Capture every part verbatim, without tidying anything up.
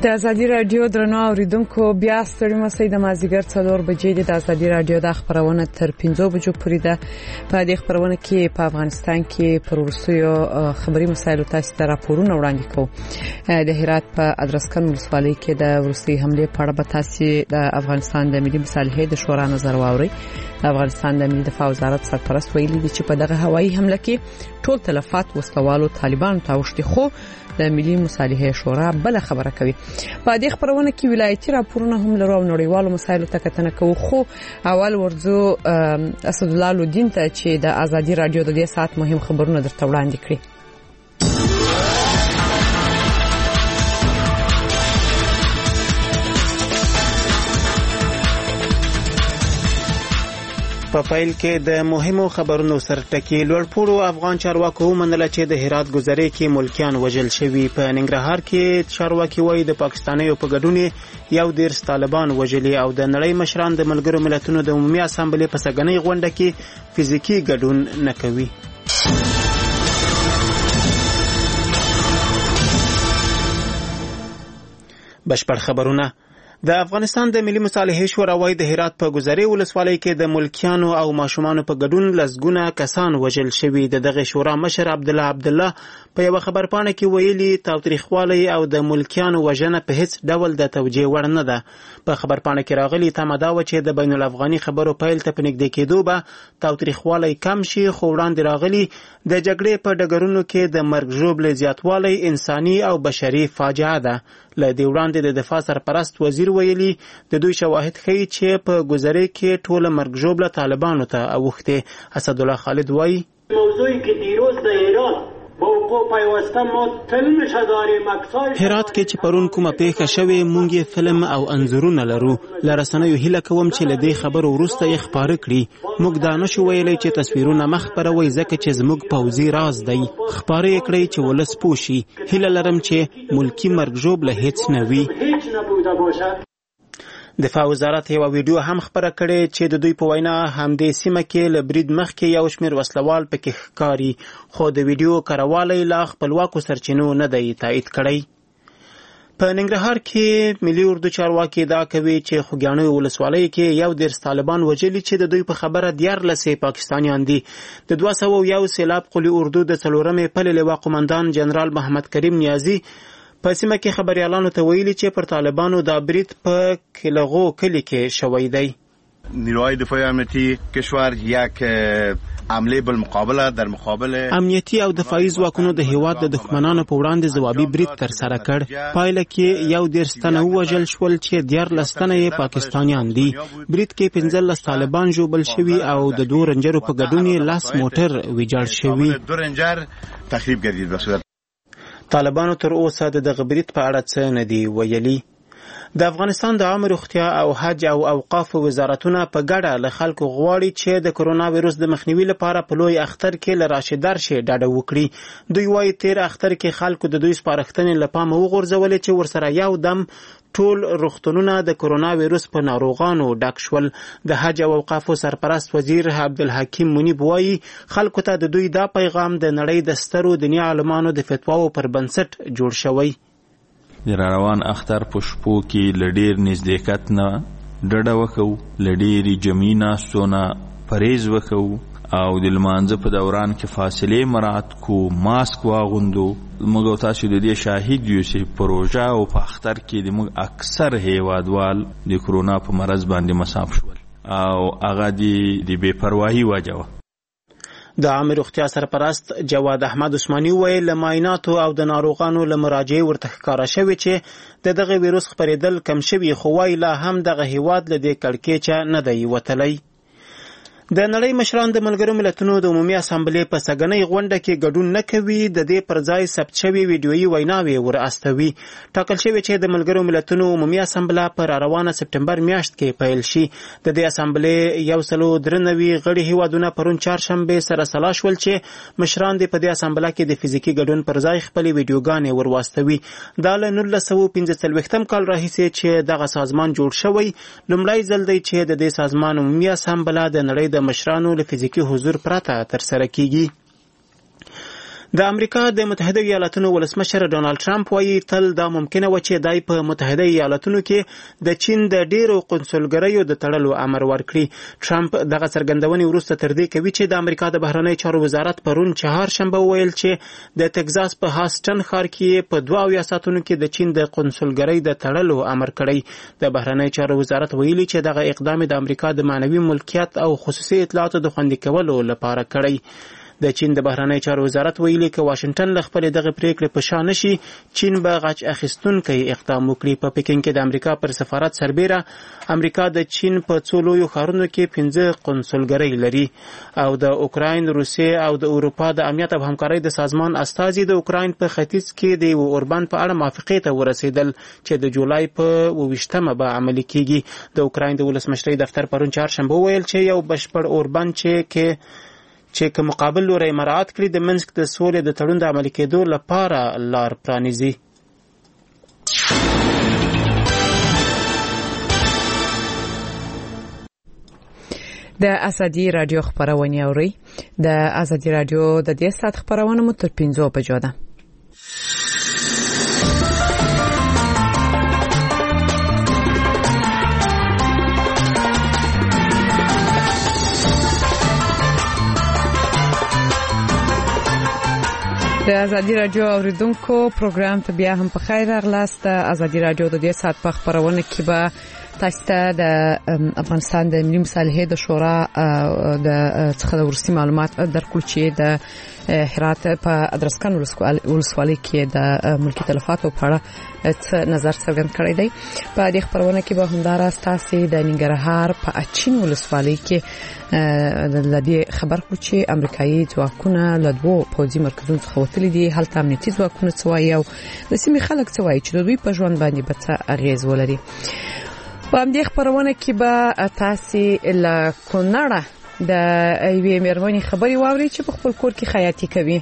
د ازادي رادیو درنو اوریدونکو بیا ستړي مسئ د مازیګر څلور بجې د ازادي رادیو د خبرونه تر پنځه بجو پورې ده. په دې خبرونه کې په افغانستان کې پر ورسوي خبري مسایلو تاسو ته راپورونه وړاندې کوو. د هرات په ادرسکن ولسوالۍ کې د روسي حمله په اړه به تاسو د افغانستان د ملي مصالحې د شورا نظر واورئ. د افغانستان د ملي دفاع وزارت سرپرست ویلي دی چې په دغه هوایي حمله کې ټول تلفات وسلوالو طالبانو ته وشتي، خو د ملي مصالحې شورا بل خبره کوي. په دې خبرونه کې ولایتي راپورونه هم لرو او نړیوالو مسایلو ته کتنه کوو. خو اول ورځو اسد الله لودین ته چې د ازادي رادیو د دې ساعت مهم خبرونه درته وړاندې کړي. په فایل کې د مهمو خبرونو سرټکی لوړپوړو افغان چارواکو ومنله چې د هرات ګذرې کې ملکیان وژل شوي. په ننګرهار کې چارواکي وایي د پاکستانیو په ګډون یو دیرش طالبان وژلي او د نړۍ مشران د ملګرو ملتونو د عمومي اسامبلې په سګنۍ غونډه کې فزیکی ګډون نه کوي. بشپړ خبرونه. د افغانستان د ملي مصالحې شورا وايي د هرات په ګذرې ولسوالۍ کې د ملکیانو او ماشومانو په ګډون لسګونه کسان وژل شوي. د دغه شورا مشر عبد الله عبد الله په یو خبرپاڼه کې ویلي تاوتریخوالی او د ملکیانو وژنه په هیڅ ډول د توجیه وړ نه ده. په خبرپاڼه کې راغلي تمه دا و چې د بین الافغاني خبرو پیل ته په نږدې کېدو به تاوتریخوالی کم شي، خو وړاندې راغلي د جګړې په ډګرونو کې د مرګ ژوبلې زیاتوالی انساني او بشري فاجعه ده. له دې وړاندې د دفاع سرپرست وزیر ویلي د دوی شواهد ښیي چې په ګذرې کې ټوله مرګ ژوبله طالبانو ته اوښتې. اسد الله خالد وایي موضوعی که دیروز در ایران با وقوع پیوسته ما فیلمش داریم، اکثر هرات کې چې پرون کومه پیښه شوې مونږ یې فلم او انځورونه لرو. له رسنیو هیله کوم چې له دې خبرو وروسته یې خپاره کړي. موږ دا نشو ویلی چې تصویرونه مخ خپروي ځکه چې زموږ پوځي راز دی. خپاره یې کړئ چې ولس پوه شي. هیله لرم چې ملکي مرګ ژوبله هیڅ نه وي. دفاع وزارت یو ویډیو هم خبره کړې چې د دوی په وینا همدې سیمه کې له برید مخکې یو شمېر وسلوال پکې ښکاري، خو د ویډیو کاروالی لا خپلواکو سرچینو نه دی تایید کړی. په ننګرهار کې ملي اردو چارواکي ادعا کوي چې خوږیاڼیو ولسوالۍ کې یو دیرش طالبان وژلي چې د دوی په خبره دیارلسې پاکستانیان دي. د دوه سوه یو سیلاب قلي اردو د څلورمې پلې لواء قمندان جنرال محمد کریم نیازی په سیمه کې خبریالانو ته ویلي چې پر طالبانو دا برید په کلغو کلی کې شوی دی. نیروهای دفاعی امنیتی کشور یک عمله بالمقابله در مقابل امنیتی او دفاعي ځواکونو د هیواد د دښمنانو په وړاندې ځوابي برید ترسره کړ. پایله کې یو دیرش تنه ووژل شول چې دیارلس تنه یې پاکستانیان دي. برید کې پنځلس طالبان ژوبل شوي او د دوه رنجرو په ګډون یې لس موټر ویجاړ شوي. دو رنجر تخریب گردید به صورت طالبانو تر اوسه د دغه برید په اړه څه نه دی ویلي. د افغانستان د عامه روغتیا او حج او اوقاف وزارتونه په ګډه له خلکو غواړي چې د کرونا وایرس د مخنیوي لپاره په لوی اختر کې له راشي درشي ډاډه وکړي. دوی وایي تیر اختر کې خلکو د دوی سپارښتنې له پامه وغورځولې چې ورسره یو دم ټول روغتونونه د کرونا وایرس په ناروغانو ډک شول. د حج او اوقافو سرپرست وزیر عبدالحکیم منیب وایي خلکو ته د دوی دا پیغام د نړۍ د سترو دیني عالمانو د فتواو پر بنسټ جوړ شوی. د روان اختر په شپو کې له ډېر نزدېکت نه ډډه وکړو، له ډېرې جمعي ناستو نه پرهیز وکړو او د لمانځه په دوران کې فاصلې مراعات کو، ماسک واغوندو. موږ او تاسو د دې شاهد یو چې پروژه او په اختر کې د موږ اکثر هیوادوال د کرونا په مرض باندې مصاب شول او هغه د بې پروايي وجه وه. د عامه روغتیا سرپرست جواد احمد عثماني ویل له معایناتو او د ناروغانو له مراجعې ورته ښکاره شوې چې د دغه ویروس خپرېدل کم شوي، خو وایي لا هم دغه هیواد له دې کړکېچه نه دی وتلی. د نړۍ مشران د ملګرو ملتونو د عمومي اسامبلې په سګنۍ غونډه کې ګډون نه کوي. د دې پر ځای ثبت شوي ویډیويي ویناوې ور استوي. ټاکل شوی چې د ملګرو ملتونو عمومي اسامبله پر روانه سپټمبر میاشت کې پیل شي. د دې اسامبلې یو سلو درې نوي غړي هیوادونه پرون چهارشنبه سره سلا شول چې مشران د په دې اسامبله کې د فزیکي ګډون پر ځای خپل ویډیوګانې ور واستوي. دا له نولس سوه پنځه څلوېښتم کال راهیسې چې دغه سازمان جوړ شوی لومړی ځل دی چې د دې سازمان عمومي اسامبله د نړۍ د مشرانو له فزیکي حضور پرته ترسره کیږي. د امریکا د متحده ایالاتونو ولسمشر ډونالد ټرمپ وایي تل دا ممکنه و چې دای په متحده ایالاتونو کې د چین د ډیرو قونسلګریو د تړلو امر ورکړي. ټرمپ دغه څرګندونې وروسته تر دې کوي چې د امریکا د بهرنی چارو وزارت پرون چهارشنبه وویل چې د تگزاس په هاستن ښار کې په دوه اویا ساعتونو کې د چین د قونسلګرۍ د تړلو امر کړی. د بهرنی چارو وزارت ویلي چې دغه اقدام د امریکا د معنوي ملکیت او خصوصي اطلاعاتو د خوندي کولو لپاره کړی. د چین د بهرنی چارو وزارت ویلي چې واشنگټن له خپل دغه پریکړې په شا نشي چین به غچ اخیستونکی اقدام وکړي. په پکین کې د امریکا پر سفارت سربیره امریکا د چین په څو لویو ښارونو کې پنځه قونسلګرۍ لري او د اوکراین، روسیې او د اروپا د امنیت او همکارۍ د سازمان استازي د اوکراین په ختیځ کې د یو اوربان په اړه موافقې ته ورسېدل چې د جولای په اوویشتمه به عملي کیږي. د اوکراین د ولسمشرۍ دفتر پرون چهارشنبه وویل چې یو بشپړ اوربان چې کې چې که مقابل لوري مراعات کړي د منسک د سولې د تړون د عملي کېدو لپاره لار پرانیزي. د ازادي رادیو خبرونه اوري. د ازادي رادیو د دې سات خبرونه مو تر پنځو بجو ده. د ازادي رادیو اوریدونکو پروګرام ته بیا هم په خیر راغلاست. ازادي رادیو د دې سات په خبرونه کې به تاسو ته د افغانستان د ملي مصالحې د شورا د څخه د ورسي معلومات درکړو چې د هرات په ادرسکن ولسوالۍ کې د ملکی تلفاتو په اړه نظر څرګند کړی دی. په دې خبرونه کې به همدارس تاسو د ننګرهار په اچین ولسوالۍ کې د دې خبر کړو چې امریکایي ځواکونه له دوه پوځي مرکزونو څخه وتلي دي. هلته امنیتي ځواکونه څه وایي او د سیمې خلک څه وایي چې د دوی په ژوند باندې به څه اغیز ولري. په همدې خبرونه کې به تاسو له کونړه د ایوې مېرمنې خبري واوري چې په خپل کور کې خیاطي کوي.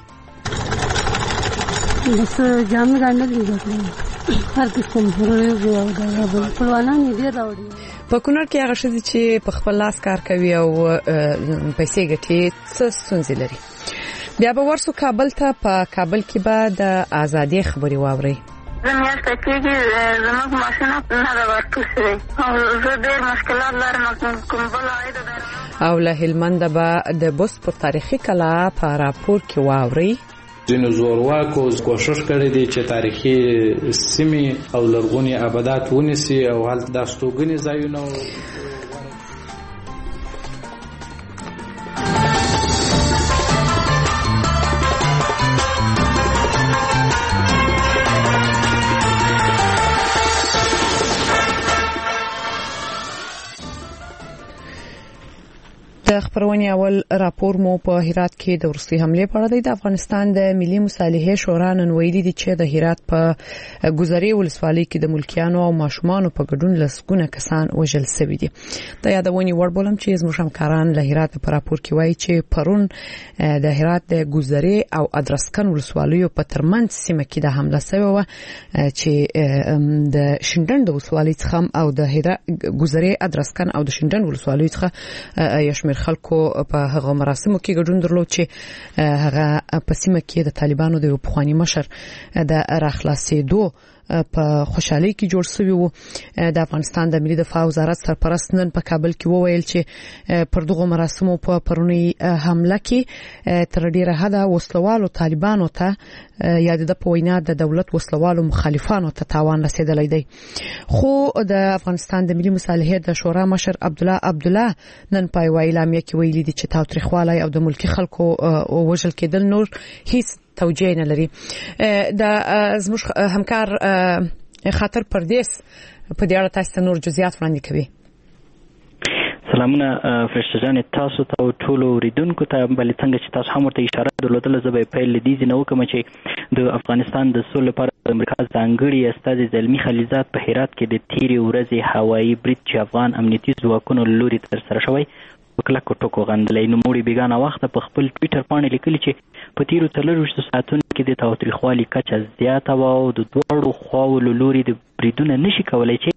بس جامې باندې دي هر قسم هرې او دا خپلوانان دې راوړي. په کونړ کې هغه شذ چې په خپل لاس کار کوي او پیسې ګټي څه ستونزې لري. بیا به ورسو کابل ته. په کابل کې به د ازادي خبري واوري. زمير تکیږي زموږ ماشینه نه دا ورکوي او زه ډېر مشکلات لرم کوم بل عاید او له هلمند به د بوس په تاریخي کلا په راپور کې واوري. ځینو زورواکو کوشش کړی دی چې تاریخي سیمې او لرغونی آبادات ونیسي او هلته د استوګنې ځایونه د خبرونې اول راپور مو په هرات کې د روسي حمله په اړه دی. د افغانستان د ملي مصالحې شورا نن ویلي دي چې د هرات په ګذرې ولسوالۍ کې د ملکیانو او ماشومانو په ګډون لسګونه کسان وژل شوي دي. د یادونې وړ بولم چې زموږ همکاران له هرات په راپور کې وایي چې پرون د هرات د ګذرې او ادرسکن ولسوالیو په ترمنځ سیمه کې د حمله شوې و چې د شینډن د ولسوالۍ څخه او د هرات ګذرې ادرسکن او د شینډن ولسوالۍ څخه یشمیر خلکو په هغه مراسمو کې ګډون درلود چې هغه په سیمه کې د طالبانو د پخوانی مشر د راخلاصېدو په خوشحالي کې جوړ شوی وو. د افغانستان د ملي دفاع وزارت سرپرست نن په کابل کې وویل چې پر دغه مراسمو په پرونی حمله کې تر ډیره حده وسلوالو طالبانو ته یا د په وینا د دولت وسلوالو مخالفانو ته تاوان رسیدلی دی. خو د افغانستان د ملي مصالحې د شورا مشر عبد الله عبد الله نن په اعلامیه کې ویلي دي چې تاوتریخوالی او د ملکی خلکو وژل کېدل نور هیڅ توجیه نه لري. د زموږ همکار خاطر پردیس په دې اړه تاسو نور جزئیات وړاندې کوي. سلامونه فرشته جان تاسو ته ټول اوریدونکو ته بل څنګه چې تاسو هم ورته اشاره درلودله زه به پیل لیدي نه وکم چې د افغانستان د سولې لپاره د امریکا ځانګړي استازي زلمی خلیزات په هرات کې د تیرې ورځې هوایي برید چې افغان امنیتي ځواکونو لوري ترسره شوی په کلکو ټکو غندلی. نوموړي بیګانه وخته په خپل ټویټر باندې لیکلي چې په تیرو څلرویشتو ساعتونو کې د تاوتریخوالي کچه زیاته وه او د دواړو خواو له لوري د بریدونه نشي کولی چې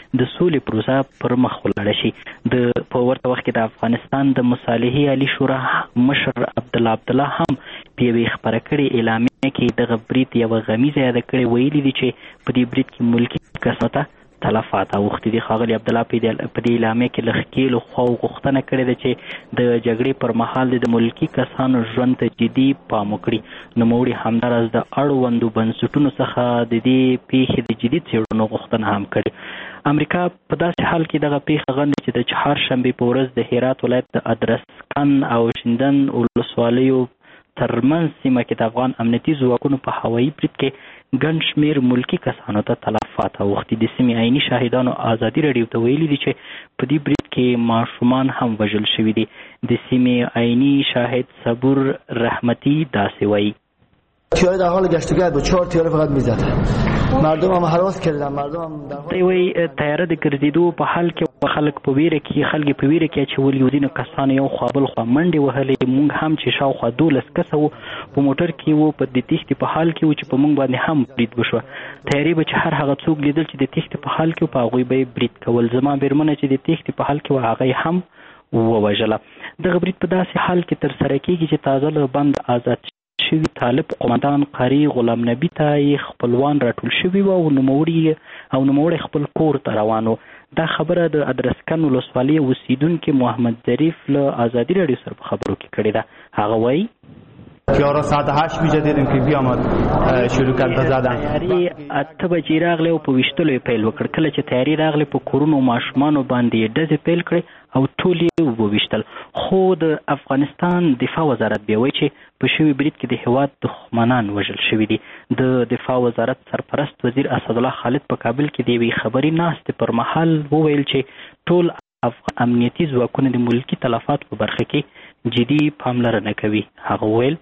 د سولې پروسه پر مخ ولاړه شي. د په ورته وخت کې د افغانستان د مصالحې عالی شورا مشر عبدالله عبدالله هم په یوې خپره کړې اعلامیه کې دغه برید یوه غمیزه یاده کړې، ویلي دي چې په دې برید کې ملکي کسانو ته تلفات اوښتي دي. ښاغلي عبدالله په دې اعلامیه کې له ښکېلو خواو غوښتنه کړې ده چې د جګړې پر مهال د ملکي کسانو ژوند ته جدي پام وکړي. نوموړي همداراز د اړوندو بنسټونو څخه د دې پیښې د جدي څېړنو غوښتنه هم کړې. امریکا په داسې حال کې دغه پیښه غندي چې د چهارشنبې په ورځ د هرات ولایت د ادرسکن او شیندن ولسوالیو ترمنځ سیمه کې د افغان امنیتي ځواکونو په هوایي برید کې ګڼ شمېر ملکي کسانو ته تلفات اوښتي. د سیمې عیني شاهدانو ازادي راډیو ته ویلي دي چې په دې برید کې ماشومان هم وژل شوي دي. د سیمې عیني شاهد صبور رحمتی داسې وایي: تیاره در حال گشتگرد بود، چهار تیاره فقط میزد، مردم هم هراس کردن، مردم هم در حال وی تیاره د ګرځېدو په حال کې خلک په ویره کې خلک په ویره کې چې ولې ودینو کسان یو خوا بل خوا منډې وهلې. مونږ هم چې شاوخوا دولس کسه وو په موټر کې وو، په د تېښتې په حال کې وو چې په مونږ باندې هم برید وشوه. تیارې به چې هر هغه څوک لیدل چې د تېښتې په حال کې وو په هغوی به یې برید کول. زما بیرمنه چې د تېښتې په حال کې وو هغه یې هم ووژله. دغه برید په داسې حال کې ترسره کېږي چې تازه له بند آزاد شوي طالب قومندان قاری غلام نبی ته یې خپلوان راټول شوي وو او نوموړي او نوموړی خپل کور ته روان و. دا خبره د ادرسکن ولسوالۍ اوسیدونکي محمد ظریف له ازادي راډیو سره په خبرو کې کړې ده. هغه وایي: یارا ساعت هشت میشه دیدیم که بیامد شروع کرد به زدن. تیارې اته بجې راغلی او په ویشتلو یې پیل وکړ. کله چې تیارې راغلی په کورونو ماشومانو باندې یې ډزې پیل کړې او ټول یې وویشتل. خو د افغانستان دفاع وزارت بیا وایي چې په شوي برید کې د هېواد دښمنان وژل شوي دي. د دفاع وزارت سرپرست وزیر اسدالله خالد په کابل کې د یوې خبري ناستې پر مهال وویل چې ټول افغان امنیتي ځواکونه د ملکي تلفات په برخه کې جدي پاملرنه کوي. هغه وویل: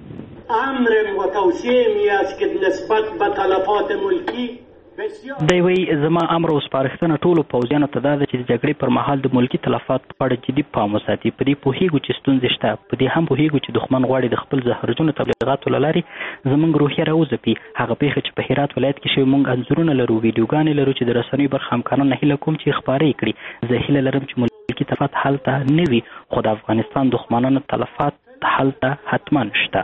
امر متوسمی است که نسبت به تلفات ملکی دی وایي زما امر او سپارښتنه ټولو پوځیانو ته دا ده چې د جګړې پر مهال د ملکي تلفاتو په اړه جدي پام وساتي. په دې پوهېږو چې ستونزې شته، په دې هم پوهېږو چې دښمن غواړي د خپل زهرجنو تبلیغاتو له لارې زموږ روحیه راوځپي. هغه پیښه چې په هرات ولایت کې شوې، موږ انځورونه لرو، ویډیوګانې لرو چې د رسنیو برخه همکاران هیله کوم چې خپاره یې کړي. زه هیله لرم چې ملکي تلفات هلته نه وي، خو د افغانستان دښمنانو تلفات هلته حتما شته.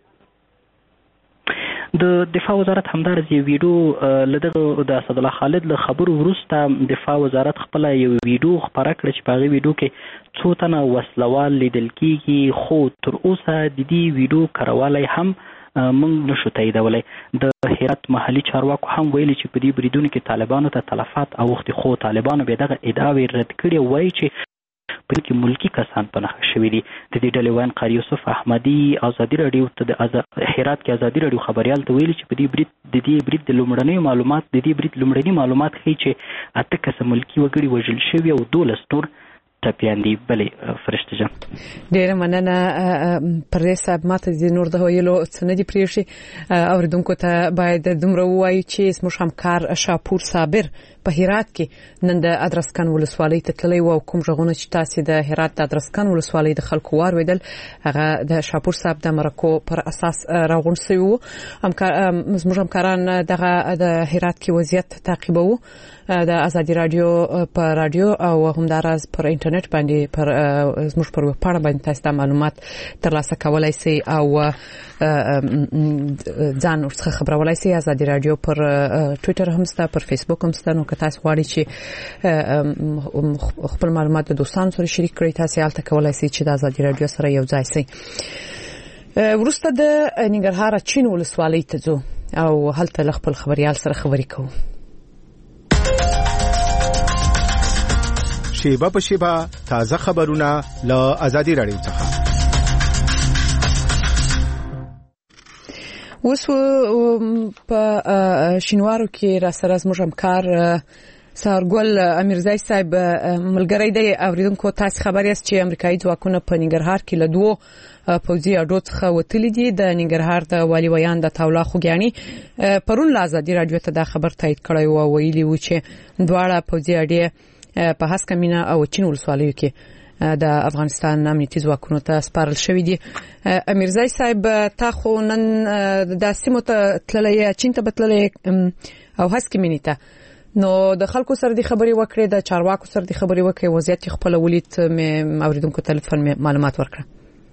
د دفاع وزارت همدارس یو ویډیو له دغه د اسدالله خالد له خبرو وروسته دفاع وزارت خپله یو ویډیو خپاره کړه چې په هغې ویډیو کې څو تنه وسلوال لیدل کېږي، خو تر اوسه د دې ویډیو کروالی هم موږ نشو تاییدولی. د هرات محلي چارواکو هم ویلي چې په دې بریدونو کې طالبانو ته تلفات اوښتي، خو طالبانو بیا دغه ادعاوې رد کړي او وایي چې په دې کې ملکي کسان په نښه شوي دي. د دې ډلې ویاند قاري یوسف احمدي ازادي راډیو ته د هرات کې ازادي راډیو خبریال ته ویلي چې په دې برید د دې برید د لومړنیو معلومات د دې برید لومړني معلومات ښیي چې اته کسه ملکي وګړي وژل شوي او دولس نور ټپیان دي. بلې فرشته جان ډېره مننه پردیس صاحب. ماته د نور د ویلو څه نه دي پرېښي. اورېدونکو ته باید دومره ووایو چې زموږ همکار شاپور صابر په هرات کې نن د ادرسکن ولسوالۍ ته تللی و او کوم غږونه چې تاسې د هرات د ادرسکن ولسوالۍ د خلکو واورېدل هغه د شاپور صاحب د مرکو پر اساس راغونډ شوي وو. زموږ همکاران دغه د هرات کې وضعیت تعقیبوو د ازادي راډیو په راډیو او همداراز پر انټرنیټ باندې پر زموږ پر ویبپاڼه باندې تاسو د معلومات ترلاسه کولای شئ او ځان ورڅخه خبرولای شئ. ازادي راډیو پر ټویټر هم شته، پر فیسبوک هم شته. نو که تاسو غواړئ چې خپل معلومات د دوستانو سره شریک کړئ، تاسو هلته کولای شئ چې د ازادي راډیو سره یو ځای شئ. وروسته د ننګرهار اچین ولسوالۍ ته ځو او هلته له خپل خبریال سره خبرې کوو. شیبه په شیبه تازه خبرونه له ازادي راډیو څخه. اوس په شینوارو کې را سره زموږ همکار سارګل امیرزای صاحب ملګری دی. اوریدونکو تاسو خبر یاست چې امریکایي ځواکونه په ننګرهار کې له دوه پوځي اډو څخه وتلي دي. د ننګرهار د والي ویان د تاولا خوګیاني پرون له ازادي راډیو ته دا خبر تایید کړی و، ویلي و چې دواړه پوځي اډې په هسکه مینه او چین ولسوالیو کې د افغانستان امنیتي ځواکونو ته سپارل شوې دي. امیرزای صاحب تا خو نن د سیمو ته تللی، چین ته تللی او هسکه مینې ته، نو د خلکو سره د خبري وکړې د چارواکو سره د خبري وکړې وضعیت خپل ولید مې اوریدونکو تلیفون مې معلومات ورکړه.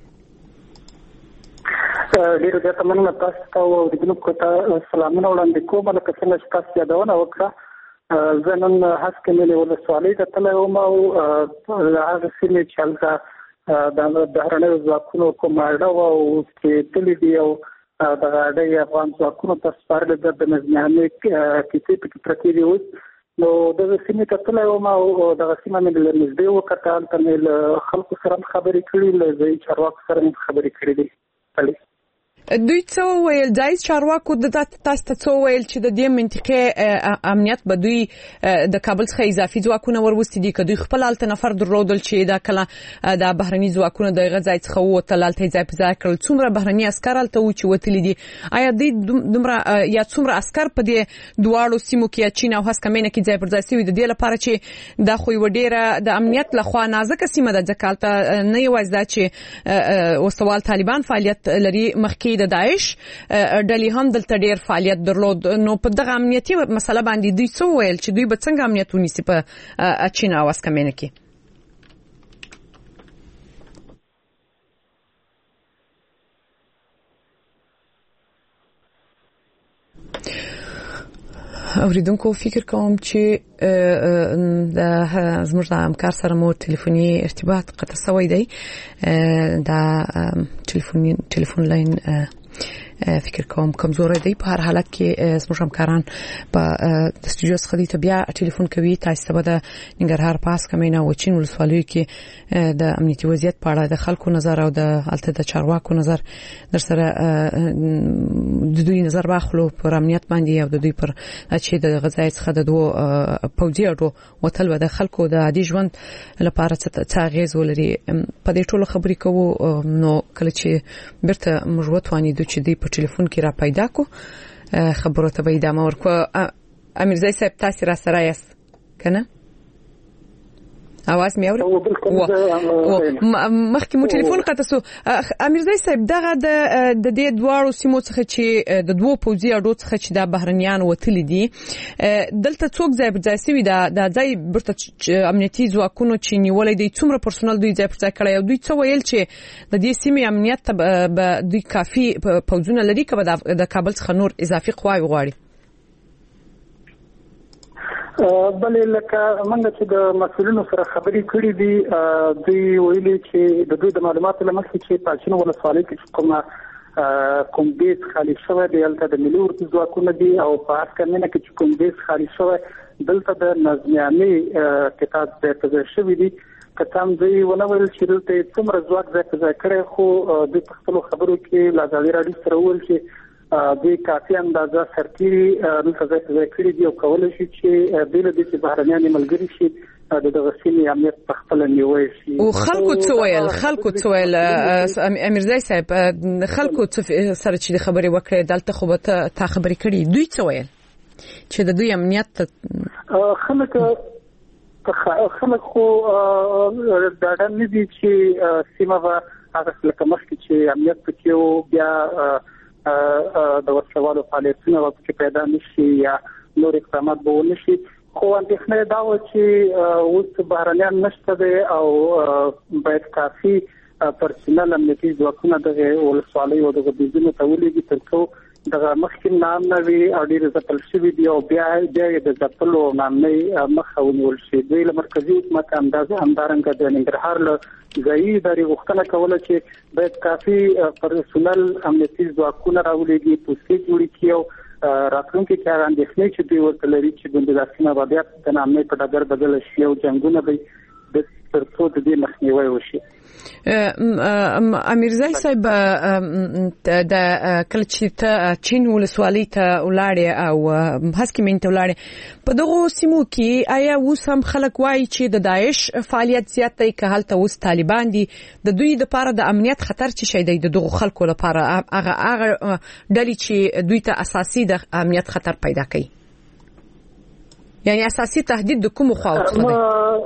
ډیره زیاته مننه تاسو ته او اوریدونکو ته سلامونه وړاندې کوم. لکه څنګه چې تاسو یادونه وکړه زه نن هسکه ملي ولسوالۍ ته تللی وم او هغه سیمې چې هلته د بهرنیو ځواکونو کومه اډه وه او چې تللي دي او دغه اډه یې افغان ځواکونو ته سپارلې ده د نظمیانې کیسې پکې پرتې دي اوس. نو دغه سیمې ته تللی وم او دغه سیمه مې له نږدې وکته. هلته مې له خلکو سره هم خبرې کړي، له ځایي چارواکو سره مې خبرې کړي دي. دوی څه وویل؟ ځایي چارواکو د تاسو ته څه وویل چې د دې منطقې امنیت به دوی د کابل څخه اضافي ځواکونه وروستي دي که دوی خپل هلته نفر درلودل چې دا کله د بهرني ځواکونه د هغه ځای څخه ووتل هلته یې ځای په ځای کړل؟ څومره بهرني عسکر هلته وو چې وتلي دي؟ آیا دوی دومره یا څومره عسکر په دې دواړو سیمو کې یا چین او هسکمینه کې ځای پر ځای سوي د دې لپاره چې دا خو یوه ډېره د امنیت لخوا نازکه سیمه ده ځکه هلته نه یوازې دا چې وسوال طالبان فعالیت لري، مخکې د داعش ډلې هم دلته ډېر فعالیت درلود. نو په دغه امنیتي مسله باندې دوی څه وویل چې دوی به څنګه امنیت ونیسي په چین او هسکمینه کې؟ اوریدونکو فکر کوم چې د زموږ د همکار سره مو ټلیفوني ارتباط قطع شوی دی. دا ټلیفون ټلیفون لاین فکر کوم کمزوري دی. په هر حالت کې زموږ همکاران په د استودیو څخه دی ته بیا ټلیفون کوي. تاسو ته د ننګرهار پاس کمینه او چین ولسوالیو کې د امنیتي وضعیت په اړه د خلکو نظر او د الته د چارواکو نظر در سره د دوی نظر واخلو پر امنیت باندې او د دوی پر چې د غزای څخه د دوه پوځي اډو وتل و د خلکو د عادي ژوند لپاره څه اغیز ولري. په دې ټولو خبرې کوو. نو کله چې برته موږ وتوانیدو چې دوی په ټلیفون کې را پیدا کو خبرو ته به ادامه ورکو. امیرزای صاحب تاسو را سره یاست کنه؟ اواز مې اوري؟ مخکې مو ټلیفون قطع شو. امیرزای صاحب دغه د دې دواړو سیمو څخه چې د دوه پوځي اډو څخه چې د بهرنیان وتلي دي دلته څوک ځای پر ځای سوي دا د ځای برته امنیتي ځواکونو چې نیولې دي څومره پرسونل دوی ځای پر ځای کړی او دوی څه ویل چې د دې سیمې امنیت به دوی کافي پوځونه لري که به د کابل څخه نور اضافي قواوې غواړي؟ بلې لکه موږ چې د مسؤلینو سره خبرې کړې دي دوی ویلي چې د دوی د معلوماتو له مخې چې په چین ولسوالۍ کې کومه کوم بیس خالي شوی دی هلته د ملي اردو ځواکونه دي او په هسکمینه کې چې کوم بیس خالي شوی دلته د نظمیانې کتاب ځای په ځای شوي دي. که څه هم دوی ونه ویل چې دلته یې څومره ځواک ځای په ځای کړی خو دوی په خپلو خبرو کې له ازادي راډیو سره وویل چې دوی کافي اندازه سرتیري دلته ځای په ځای کړي دي او کولی شي چې بې له دې چې بهرنیان یې ملګري شي د دغه سیمې امنیت په خپله نیوی شي. او خلکو څه ویل؟ خلکو څه ویل امیرزای صاحب؟ خلکو سره چې د خبرې وکړې دلته خو به تا خبرې کړي دوی څه ویل چې د دوی امنیت خلک خلک خو ډاډه نه دي چې سیمه به هغه لکه مخکې چې امنیت پکې و بیا د ورسوالو فعالیتونه به پکې پیدا نشي یا نور اقدامات به ونه شي. خو اندېښنه دا وه چې اوس بهرنیان نشته دی او باید کافي پرسونل امنیتي ځواکونه دغه ولسوالیو او دغه بیزونو ته ولېږي تر څو دغه مخکې نامنه وي او ډېر ځپل شوي دي او بیا بیا یې د ځپلو نامنۍ مخه ونیول شي. دوی له مرکزي حکومت همدارنګه د ننګرهار له ځایي ادارې غوښتنه کوله چې باید کافي پرسونل امنیتي ځواکونه راولېږي، پوستې جوړې کړي او راتلونکي کې هغه اندېښنې چې دوی ورته لري چې ګوندې دا سیمه به بیا د نامنۍ په ډګر بدله شي او جنګونه به تر څو د دې مخنیوی وشي. امیرزای صاحب د کله چې ته چین ولسوالۍ ته ولاړې او هسکمین ته ولاړې په دغو سیمو کې آیا اوس هم خلک وایي چې د داعش فعالیت زیات دی که هلته اوس طالبان دي د دوی لپاره د امنیت خطر څه شی دی د دغو خلکو لپاره هغه هغه ډلې چې دوی ته اساسي د امنیت خطر پیدا کوي یعنی اساسي تهدید د کومو خواو څخه دی؟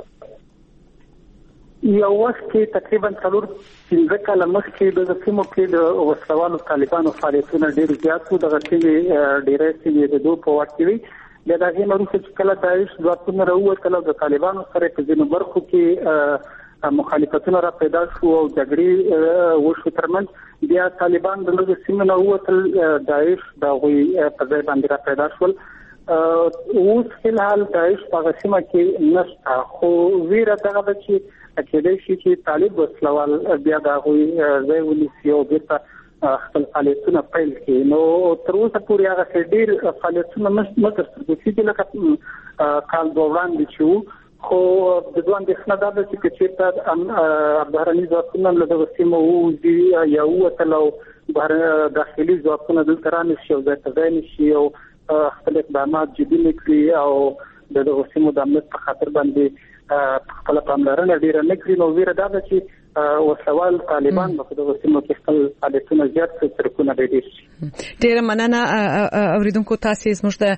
یو وخت کې تقریبا څلور پنځه کاله مخکې د سیمو کې د وسلوالو طالبانو فعالیتونه ډېر زیات وو. دغه سیمې ډېرې سیمې د دوی په واک کې وي بیا د هغې نه وروسته چې کله داعش ځواکونه راووتل او د طالبانو سره په ځینو برخو کې مخالفتونه را پیدا شو او جګړې وشو ترمنځ بیا طالبان د لږو سیمو نه ووتل داعش د هغوی په ځای باندې را پیدا شول اوس فلحال داعش په هغه سیمه کې نشته خو ویره دغه ده چې کېدای شي چې طالب وسلوال بیا د هغوی ځای ونیسي او بېرته خپل فعالیتونه پیل کړي نو تر اوسه پورې هغه ډېر فعالیتونه نه ترسره کېږي لکه کال دوه وړاندې چې وو خو د دوه اندېښنه دا ده چې که چېرته بهرني ځواکونه له دغه سیمو ووځي یا ووتل او داخلي ځواکونه دلته رانشي او ځای ته ځای نه شي او خپل اقدامات جدي نه کړي او د دغو سیمو د امنیت په خاطر باندې خپله پاملرنه ډېره نه کړي نو ویره دا ده چې وسلوال طالبان به په دغو سیمو کې خپل فعالیتونه زیات کړي سرکونه به ډېر شي. ډېره مننه اورېدونکو تاسې زموږ د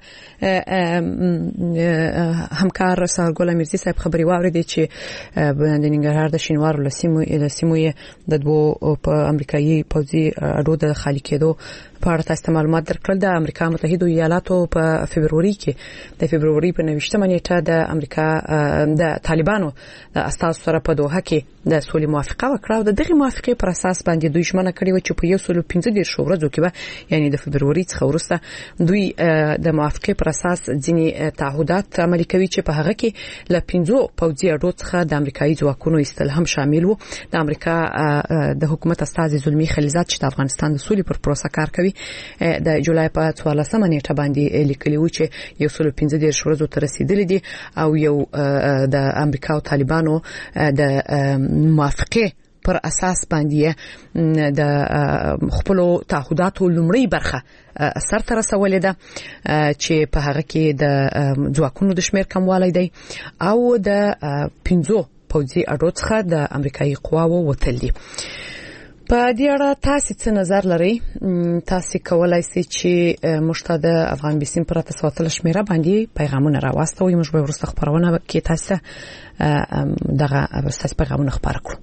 همکار سهارګل امیرزي صاحب خبرې واورېدې چې د ننګرهار د شینوارو له سیمو یې د دوو په امریکایي پوځي اډو د خالي کېدو په اړه تاسو ته معلومات درکړل. د امریکا متحده ایالاتو په فبروري کې د فبروري په نویشتمه نیټه د امریکا د طالبانو د استازو سره په دوحه کې د سولې موافقه وکړه او د دغه موافقې پر اساس باندې دوی ژمنه کړې و چې په یو سل او پنځه دېرش ورځو کې به یعنی د فبروري څخه وروسته دوی د موافقې پر اساس ځینې تعهدات عملي کوي چې په هغه کې له پنځو پوځي اډو څخه د امریکایي ځواکونو ایستل هم شامل وو. د امریکا د حکومت استازي زلمی خلیلزاد چې د افغانستان د سولې پر پروسه کار کوي د جولای په څوارلسمه نیټه باندې لیکلي و چې یو سل او پنځه دېرش ورځو ته رسیدلې دي او یو د امریکا او طالبانو د موافقې پر اساس باندې د خپل تعهداتو لومړی برخه سرته رسولې ده چې په هغه کې د ځواکونو د شمیر کموالی دی او د پنځو پوځي اډو څخه د امریکایي قواو وتل دي. په دې اړه تاسو څه نظر لرئ؟ تاسو کولای شئ چې مشته د افغان بیسیم پر تاسو شمیره باندې پیغامونه راوستوي. موږ به ورسته خبرونه کې تاسو دغه تاسو پیغامونه خبر کړو.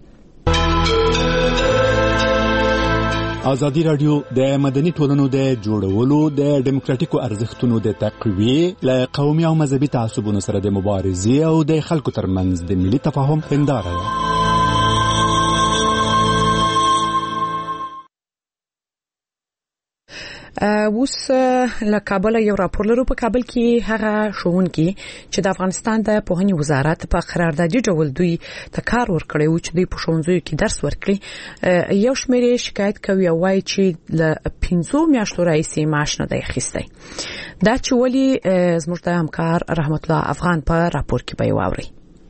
ازادي رادیو د مدني ټولنو د جوړولو د ډیموکراتیکو ارزښتونو د تقویې له قومي او مذهبي تعصبونو سره د مبارزې او د خلکو ترمنځ د ملي تفاهم هنداره ده. اوس له کابل یو راپور لرو. په کابل کې هغه شوونکي چې د افغانستان د پوهنې وزارت په قراردادي ډول دوی ته کار ورکړی و چې دوی په ښوونځیو کې درس ورکړي یو شمېر شکایت کوي او وایي چې له پنځو میاشتو راهیسې معاش نه دی اخیستی. دا چې ولې زموږ د همکار رحمت الله افغان په راپور کې به یې واورئ.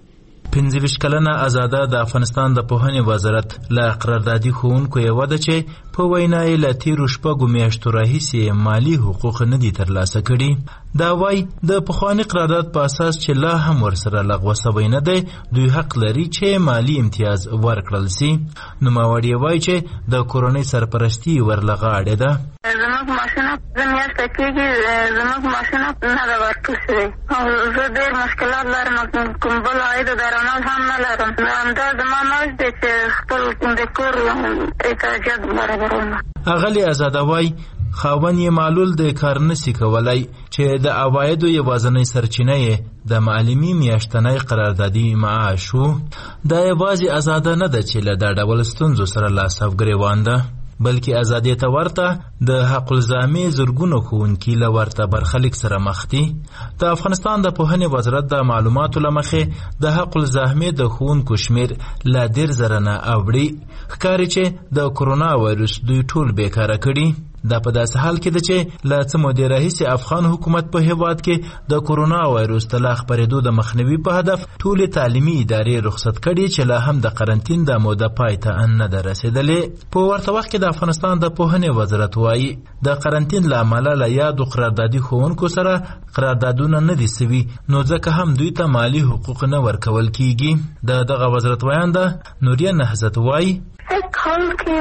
پنځه ویشت کلنه آزاده د افغانستان د پوهنې وزارت له قراردادي ښوونکو یوه ده چې په وینا یې له تیرو شپږو میاشتو راهیسې مالي حقوق نه دي ترلاسه کړي. دا وایي د پخواني قرارداد په اساس چې لا هم ورسره لغوه سوی نه دی دوی حق لري چې مالي امتیاز ورکړل سي. نوموړی وایي چې د کورنۍ سرپرستي ورله غاړې ده. زموږ معاشونه زه میاشته کېږي زموږ معاشونه نه ده ورکړل سوی او زه ډېر مشکلات لرم کوم بل عاید درآمد هم نه لرم. همدا زما معاش دی چې خپل د کور احتیاجات برابروم. اغلې آزاده وایي خاوند یې معلول د کار نسی کولای چې د عوایدو یوازینۍ سرچینه یې د معلمي میاشتنی قراردادي معاش و. دا یوازې آزاده نه ده چې له دا ډول ستونزو سره لاس او ګریوان ده بلکې ازادي ته ورته د حق الزامي زرګونو ښوونکي له ورته برخلیک سره مخ دي. د افغانستان د پوهنې وزارت د معلوماتو له مخې د حق الزامي د ښوونکو شمیر له ډېر زره نه اوړي. ښکاري چې د کرونا وایرس دوی ټول بیکاره کړي. دا په داسې حال کې ده چې له څه مودې راهیسې افغان حکومت په هېواد کې د کرونا وایرس ته لا خپرېدو د مخنیوي په هدف ټولې تعلیمي ادارې رخصت کړي چې لا هم د قرنطین د موده پای ته نه ده رسېدلې. په ورته وخت کې د افغانستان د پوهنې وزارت وایي د قرنطین له امله له یادو قراردادي ښوونکو سره قراردادونه نه دي سوي نو ځکه هم دوی ته مالي حقوق نه ورکول کیږي. د دغه وزارت ویانده نوریه نهضت وایي حال کې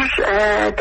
موږ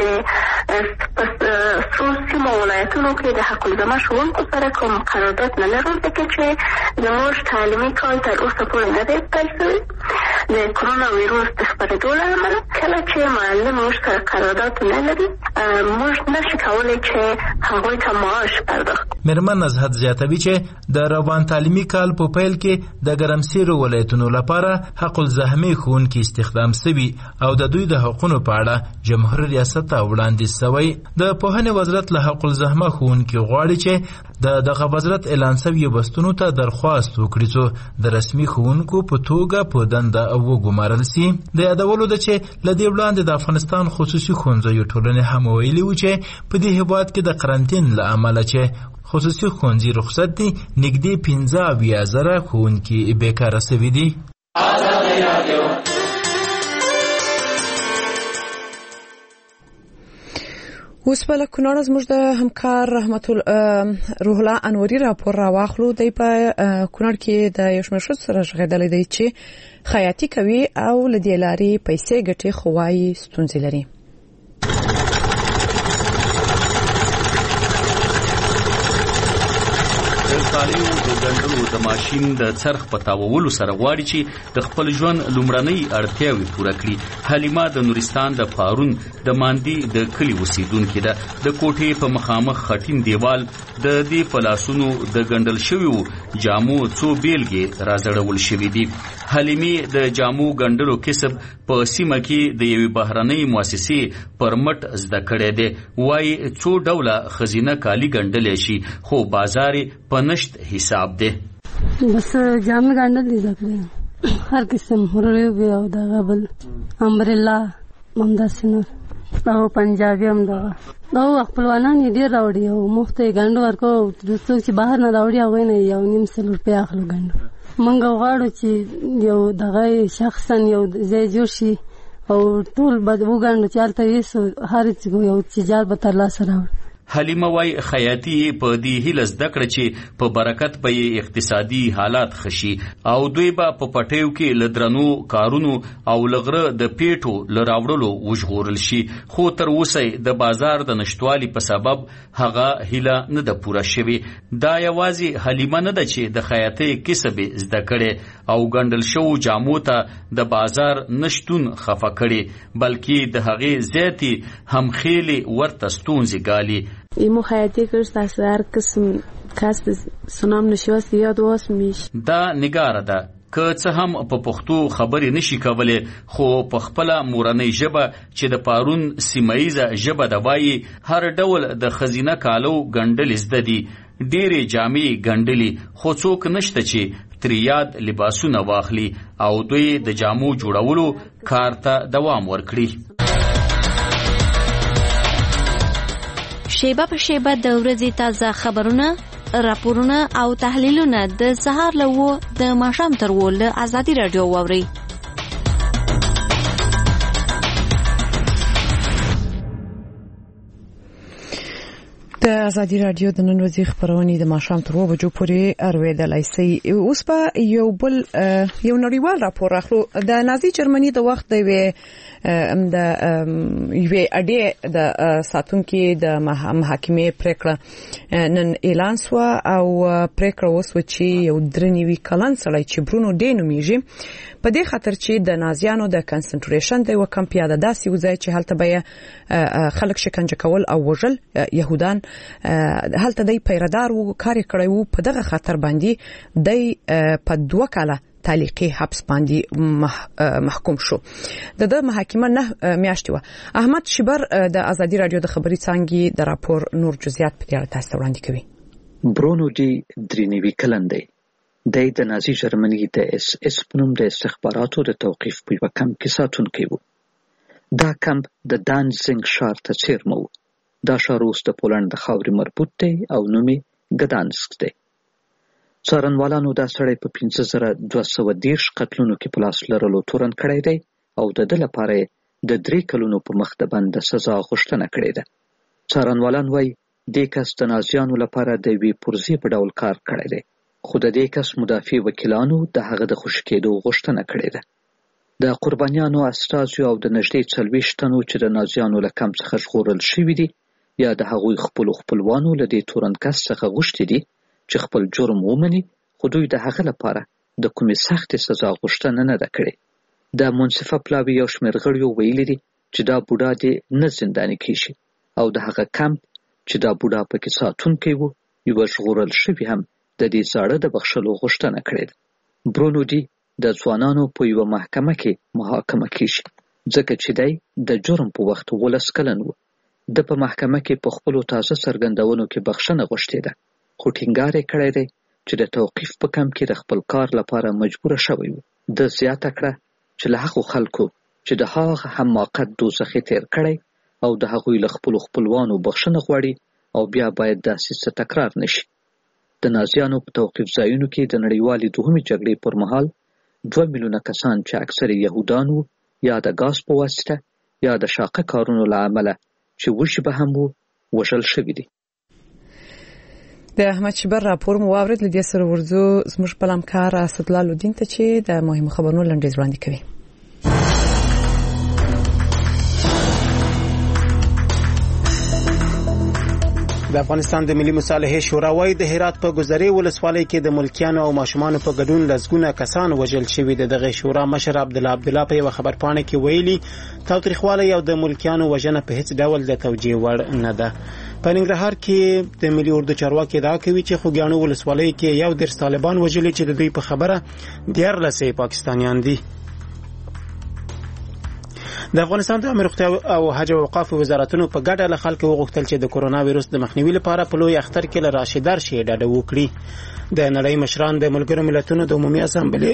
د څو سیمو ولایتونو کې د حق الزامه ښوونکو سره کوم قرارداد نه لرو ځکه چې زموږ تعلیمي کال تر اوسه پورې نه دی پیل شوی. د کرونا ویروس د خبرېدو له امله کله چې معلم موږ سره قرارداد نه لري موږ نشو کولی چې هغوی ته معاش پرداخت. میرمن نزهت زیاتوي چې د روان تعلیمي کال په پیل کې د ګرمسیرو ولایتونو لپاره حق الزحمي ښوونکي استخدام سوي او د دوی د حقونو په اړه جمهور ریاست ته وړاندیز سوی. د پوهنې وزارت له حق الزحمه ښوونکي غواړي چې د دغه وزارت اعلان سوي بستونو ته درخواست وکړي څو د رسمي ښوونکو په توګه په دنده وګمارل سي. د یادولو ده چې له دې وړاندې د افغانستان خصوصي ښوونځیو ټولنې هم ویلي وو چې په دې هېواد کې د قرنطین له امله چې خصوصي ښوونځي رخصت دي نږدې پنځه اویا زره ښوونکي بېکاره سوي دي. اوس بل کونړ زموږ د همکار رحمت روح الله انوري راپور راواخلو. دی په کونړ کې د یو شمېر ښځو سره ژغېدلی دی چې خیاطي کوي او له دې لارې پیسې ګټي خو وایي ستونزې لري. طالب د ګندلو د ماشين د څرخ په تاوولو سره غواړي چې د خپل ژوند لومړنۍ اړتیاوې پوره کړي. حلیمه د نورستان د پارون د ماندی د کلی اوسیدونکې ده. د کوټې په مخامخ خټین دیوال د دې پلاسونو د ګندل شویو جامو څو بیلګې راځړول شوي دي. حلیمه د جامو ګندلو کسب په سیمه کې د یوې بهرنۍ مؤسسې پر مټ زده کړی دی. وایي څو ډوله خزینه کالي ګندلی شي خو بازار په نشت حساب دی. بس جامې ګنډل دي زده کړی هر قسم هروي او دغه بل امبریلا همداسې نور او پنجابي هم دغه دغه خپلوانان یې ډېر راوړي او مفت یې ګنډ ورکوو. څوک چې بهر نه راوړي هغوی نه یو نیم سل روپۍ اخلو ګنډو. موږ غواړو چې یو دغه شخصا یو ځای جوړ شي او ټول به وګنډو چې هلته یوسو هر یو تجار به ترلاسه راوړو. حلیمه وای خیاطي په دې هیله زده کړه چې په برکت به یې اقتصادي حالات خشي او دوی به په پټیو کې له درنو کارونو او لغره د پیټو له راوړلو وژغورل شي. خو تر اوسه د بازار د نشتوالي په سبب هغه هیله نه ده پوره شوې. دا یوازې حلیمه نه ده چې د خیاطۍ کسب زده کړي او ګنډل شوو جامو ته د بازار نشتون خفه کړي بلکې د هغې زیاتې همخیلې ورته ستونزې ګالي. ایمو خیاطی کرد از هر قسم کسب سنام نشواست یاد واس میش. دا نگاره ده که څه هم په پښتو خبرې نشي کولای خو په خپل مورنۍ ژبه چې د پارون سیمایزه ژبه د وایي هر ډول د خزینه کالو ګنډل زده دي. ډېرې جامې ګنډلي خو څوک نشته چې تریاد لباسونه واخلي او دوی د جامو جوړولو کار ته دوام ورکړي. شیبه په شیبه د ورځې تازه خبرونه، راپورونه او تحلیلونه د سهار له وو د ماښام تر وو له ازادي راډیو واورئ. د ازادي راډیو د نن ورځې خبرونه د ماښام تر وو بجو پورې اورېدلای شئ. اوس په یو بل یو نړیوال راپور راخلو. د نازي جرمني د وخت د یوې د یوې اډې د ساتونکو د محاکمې پریکړه نن اعلان شو او پریکړه وسو چې یو درنوي کلن سړی چې برونو ډي نومیږي په دې خاطر چې د نازیانو د کنسنټریشن د یو کمپ یا د داسې وځای چې هلته به خلک شکنجه کول او وژل يهودان هلته د پیردار وو کار کړی وو. په دغه خاطر باندې د په دوه کاله تعلیقي حبس باندې محکوم شو. د د محاکمه نه میاشتې و. احمد شبر د ازادي راډیو د خبري څانګې د راپور نور جزئیات په اړه تاسو وړاندې کوي. برونو ډي درینوي کلن دی. د نازي جرمني د اس اس پنوم د استخباراتو د توقيف په یو کمپ کې ساتونکی وو. دا کمپ د دانزنګ ښار ته څیرمه و. دا ښار اوس د پولند د خاورې مربوط دی او نوم یې ګدانسک دی. څارنوالانو دا سړی په پنځه زره دوه سوه دېرش قتلونو کې په لاس لرلو تورن کړی دی او د ده لپاره د درې کلونو په مخ د بند د سزا غوښتنه کړې ده. څارنوالان وایي دې کس د نازیانو لپاره د یوې پرزې په ډول کار کړی دی خو د دې کس مدافع وکیلانو د هغه د خوشي کېدو غوښتنه کړې ده. د قربانیانو استازیو او د نږدې څلوېښت تنو چې د نازیانو له کمپ څخه ژغورل شوي دي یا د هغوی خپلو خپلوانو له دې تورن کس څخه غوښتي دي چې خپل جرم ومني خو دوی د هغه لپاره د کومې سختې سزا غوښتنه نه ده کړې. د منصفه پلاوي یو شمېر غړیو ویلي دي چې دا بوډا دې نه زنداني کیږي او د هغه کمپ چې دا بوډا پکې ساتونکی و یوه ژغورل شوي هم د دې زاړه د بخښلو غوښتنه کړې ده. برونو ډي د ځوانانو په یوه محکمه کې محاکمه کیږي ځکه چې دی د جرم په وخت ولس کلن و. د په محکمه کې په خپلو تازه څرګندونو کې بخښنه غوښتې ده خو ټینګار یې کړی دی چې د توقیف په کمپ کې د خپل کار لپاره مجبوره شوی و. د زیاته کړه چې له هغو خلکو چې د هغه حماقت دوزخي تیر کړی او د هغوی له خپلو خپلوانو بخښنه غواړي او بیا باید داسې څه تکرار نشي. د نازیانو په توقیف ځایونو کې د نړیوالې دوهمې جګړې پر مهال دوه میلیونه کسان چې اکثر یهودان وو یا د ګاز په واسطه یا د شاقه کارونو له امله چې وشي به هم وو وژل شوي دي. د احمد شبر راپور مو واورید. له دې سره ورځو زموږ په همکار اسدلال الدین ته چې د مهمو خبرونو لنډیز وړاندې کوي. د افغانستان د ملي مصالحې شورا وايي د هرات په ګذرې ولسوالۍ کې د ملکیانو او ماشومانو په ګډون لسګونه کسان وژل شوي دي. دغه شورا مشر عبدالله عبدالله په یوه خبرپاڼه کې ویلي تاوتریخوالی او د ملکیانو وژنه په هیڅ ډول د توجیه وړ نه ده. په ننګرهار کې د ملي اردو چارواکي ادعا کوي چې خوږیاڼو ولسوالۍ کې یو دېرش طالبان وژلي چې د دوی په خبره دیارلس پاکستانیان دي. د افغانستان د امر روغتیا او حج او اوقاف وزارتونو په ګډه له خلکو وغوښتل چې د کورونا وایروس د مخنیوي لپاره په لوی اختر کې له راشدار شي ډاډه وکړي. د نړۍ مشران د ملګرو ملتونو د عمومي اسامبلې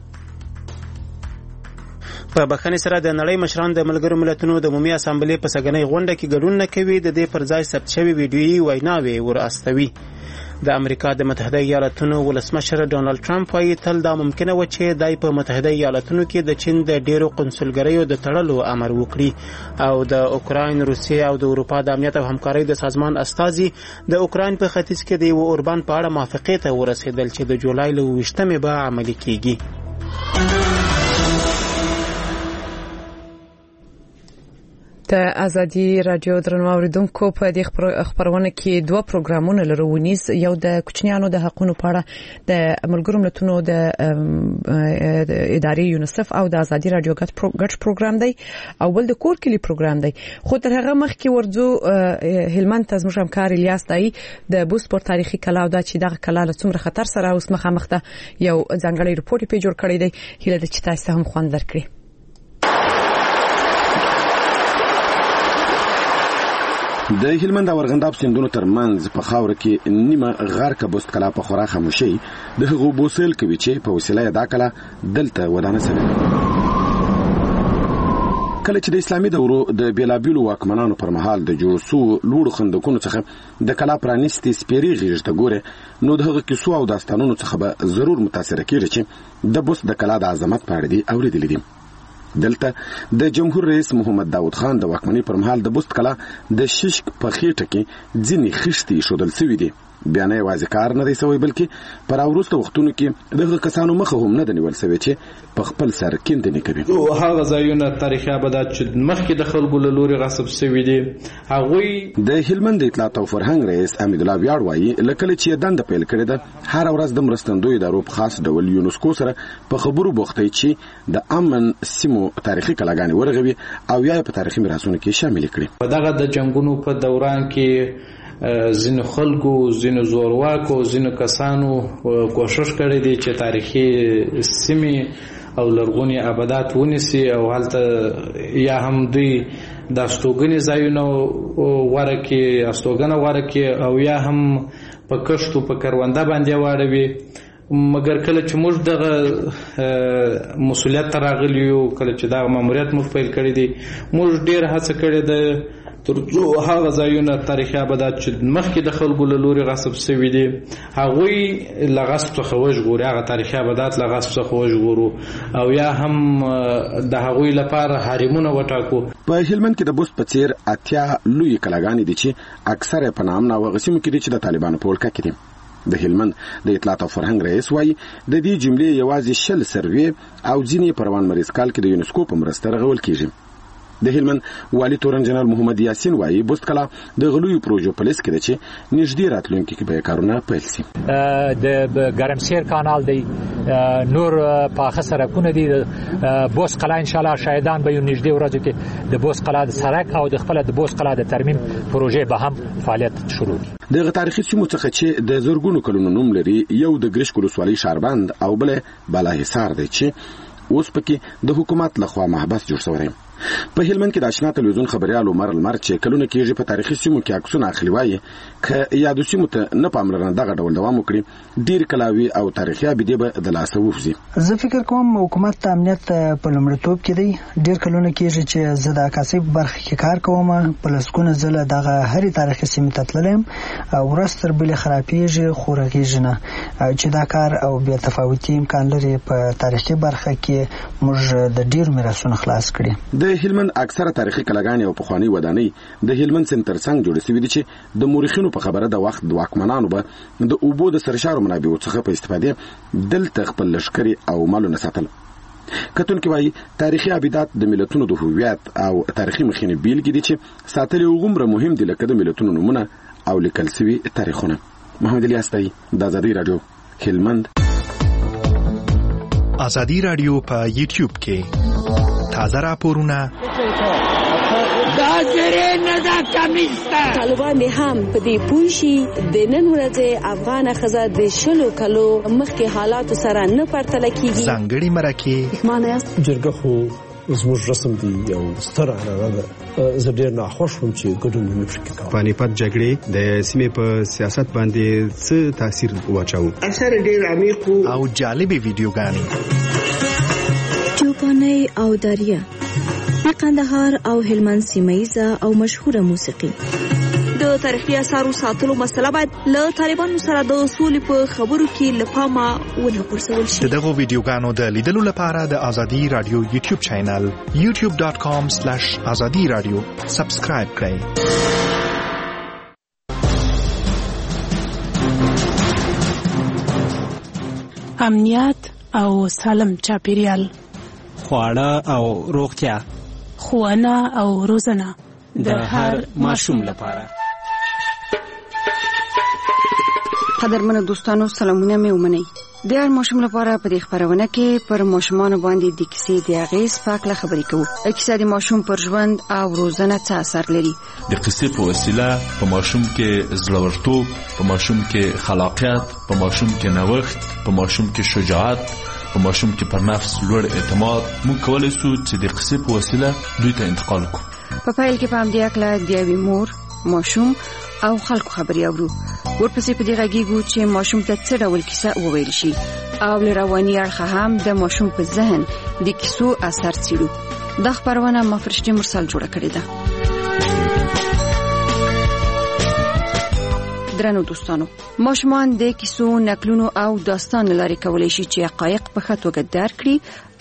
په بخښنې سره د نړۍ مشران د ملګرو ملتونو د عمومي اسامبلې په سګنۍ غونډه کې ګډون نه کوي. د دې پر ځای ثبت شوي ویډیويي ویناوې ور استوي. د امریکا د متحده ایالاتونو ولسمشر ډونالد ټرمپ وايي تل دا ممکنه و چې دای په متحده ایالاتونو کې د چین د ډیرو قنصلګریو د تړلو امر وکړي او د اوکراین، روسیې او د اروپا د امنیت او همکارۍ د سازمان استازي د اوکراین په ختیځ کې د یو اوربان په اړه موافقې ته ورسېدل چې د جولای له اوویشتمې به عملي کیږي. د ازادي رادیو درنو اوریدونکو په دې خبرونه کې دوه پروګرامونه لرو. ونیز یو د کوچنیانو د حقوقو په اړه د ملګرو ملتونو د ادارې یونیسف او د ازادي رادیو ګډ پروګرام دی او بل د کور کلی پروګرام دی. خو تر هغه مخکې ورځو هلمند ته زموږ همکار الیاس دای د بوسپور تاریخي کلا او د چې دغه کلا له څومره خطر سره اوس مخامخ ده یو ځانګړی رپورټ په جوړ کړی دی. هیله ده چې تاسو هم خوند درکړي. د هلمند او ارغنداب سیندونو ترمنځ په خاوره کې نیمه غرقه بوست کلا په خورا خاموشي د هغو بوسل کوي چې په وسیله دا کلا دلته ودانه سره کله چې د اسلامي دورو د بیلابیلو واکمنانو پر مهال د جوړ سو لوړ خندقونو څخه د کلا پرانیستي سپیری غیرته ګوره نو دغه کیسو او داستانونو څخه به ضرور متاثر کیږي چې د بوست د کلا د عظمت په اړه دی اوریدل دي. دلته د جمهور رئیس محمد داود خان د واکمنۍ پر مهال د بوست کلا د ششک په خېټه کې ځینې خښتې شودل سوي دي. بیا نه یوازې کار نه دی سوی بلکې پر وروسته وختونو کې دغه کسانو مخه هم نه د نیول سوی چې په خپل سر کیندنې کوي. هغه ځایونه تاریخي ابدات چې مخکې د خلکو له لوري غصب سوي دي هغوی د هلمند اطلاعات او فرهنګ رئیس امید الله ویاړ وایي لکه چې دند پیل کړی ده هر ورځ د مرستندوی ادارو په خاص ډول یونسکو سره په خبرو بوختي چې د امن سیمو تاریخي کلاګانې ورغوي او یا په تاریخي میراثونو کې شامل کړي. په دغه د جنگونو په دوران کې ځینو خلکو ځینو زورواکو ځینو کسانو کوشش کړی دی چې تاریخي سیمې او لرغونی ابدات ونیسي او هلته یا هم دوی د استوګنې ځایونه ورکړي استوګنه ورکړي او یا هم په کښتو په کرونده باندې واړوي. مګر کله چې موږ دغه مسؤلیت ته راغلي یو کله چې دغه ماموریت موږ پیل کړی دی موږ ډېر هڅه کړې ده ترڅو هغه ځایونه تاریخي ابدات چې مخکې د خلکو له لوري غصب سوي دي هغوی له غصب څخه وژغوري هغه تاریخي ابدات له غصب څخه وژغورو او یا هم د هغوی لپاره حرمونه وټاکو. په هلمند کې د بوست په څیر اتیا لوی کلاګانې دي چې اکثره په نام ناوغه سیمو کې دي چې د طالبانو په ولکه کې دي. د هلمند د اطلاعات او فرهنګ رئیس وایي د دې جملې یوازې شل سروې او ځینې پروان مریض کال کې د یونسکو په مرسته رغول کیږي. د هلمند والي تورن جنرال محمد یاسین وایي بوست کلا د غلوی پروژو په لیست کې ده چې نږدې راتلونکي کې به کارونه پیل شي. د ګرمسیر کانال دی، نور پاخه سرکونه دي، بوست کلا ان شاء الله شاهدان به نږدې ورځو کې د بوست کلا د سرک او د خپل د بوست کلا د ترمیم پروژې به هم فعالیت شروع کړي. دغه تاریخي سیمو څخه چې د زرګونو کلونو نوم لري، یو د ګرشک ولسوالۍ شاربند او بل بالاحصار دی چې اوس پکې د حکومت لخوا محبس جوړ شوی. په هلمند کې د آشنا تلویزیون خبريال عمر المر چې کلونه کېږي په تاریخي سیمو کې عکسونه اخلي وایي ک یادو سیمو ته نه پاملرنه دغه ډول دوام وکړي ډیر کلاوي او تاریخي ابدي به د لاسه ووځي. زه فکر کوم حکومت ته امنیت په لومړیتوب کې دی. ډیر کلونه کېږي چې زه د عکاسۍ په برخه کې کار کوم، په لسګونه ځله دغه هرې تاریخي سیمې ته تللم او ورځ تر بلې خرابېږي خو رغېږي نه چې دا کار او بیا تفاوتي امکان لري په تاریخي برخه کې موږ د ډیر میراثونو خلاص کړي. د هلمند اکثره تاریخي کلاګانې او پخوانی ودانۍ د هلمند سنټر څنګه جوړې شوې دي چې د مورخینو په خبره د وخت د واکمنانو به د اوبو د سرشارو منابعو څخه په استفاده دلته خپل لشکري او مالونه ساتل. کتونکي وایي تاریخي ابدات د ملتونو د هویت او تاریخي مخینې بیلګې دي چې ساتل غومره مهم دي لکه د ملتونو نومونه او لیکل شوي تاریخونه. محمد الیاس تای د آزادی رادیو هلمند. آزادی رادیو په یوټیوب کې تازه راپورونه طالبان هم په دې پوه شي د نن ورځې افغان ښځه د شلو کلو مخکې حالاتو سره نه پرتله کیږي. ځانګړي مرکې معنی است جرګه خو زموږ رسم دی او ستر عنعنه ده. زه ډېر ناخوښ وم چې ګډون نه پکې کوم. پانیپت جګړې د سیمې په سیاست باندې څه تاثیر واچاوه؟ اثر ډېر عمیق او جالبې ویډیوګانې چوپاني او دریا د قندهار او هلمند سیمایزه او مشهوره موسیقي. د تاریخي اثارو ساتلو مسله باید له طالبانو سره د اصول په خبرو کې لپاره ونه غورځول شي. دغه ویډیوګانو د لیدلو لپاره د آزادی رادیو یوټیوب چینل یو ټیوب ډاټ کام سلیش آزادی رادیو سبسکرایب کړئ. امنیت او سالم چاپیریال، خواړه او روغتیا، ښوونه او روزنه د هر ماشوم لپاره. قدرمنو دوستانو سلامونه مې ومنئ. د هر ماشوم لپاره په دې خبرونه کې پر ماشومانو باندې د کیسې د اغیز په اړه خبرې کوو. کیسه د ماشوم پر ژوند او روزنه څه اثر لري. د قصې په وسیله په ماشوم کې زړورتوب، په ماشوم کې خلاقیت، په ماشوم کې نوښت، په ماشوم کې شجاعت، په ماشوم کې پر نفس لوړ اعتماد موږ کولای شو چې د قصې په وسیله دوی ته انتقال کړو. په پیل کې په همدې اړه د یوې مور، ماشوم او خلکو خبرې اورو. ورپسې په دې غږیږو چې ماشوم ته څه ډول کیسه وویل شي او له رواني اړخه هم د ماشوم په ذهن د کیسو اثر څېړو. دا خپرونه ما فرشتي مرسل جوړه کړې ده. درنو دوستانو، ماشومان د کیسو، نکلونو او داستان لارې کولای شي چې حقایق په ښه توګه درک کړي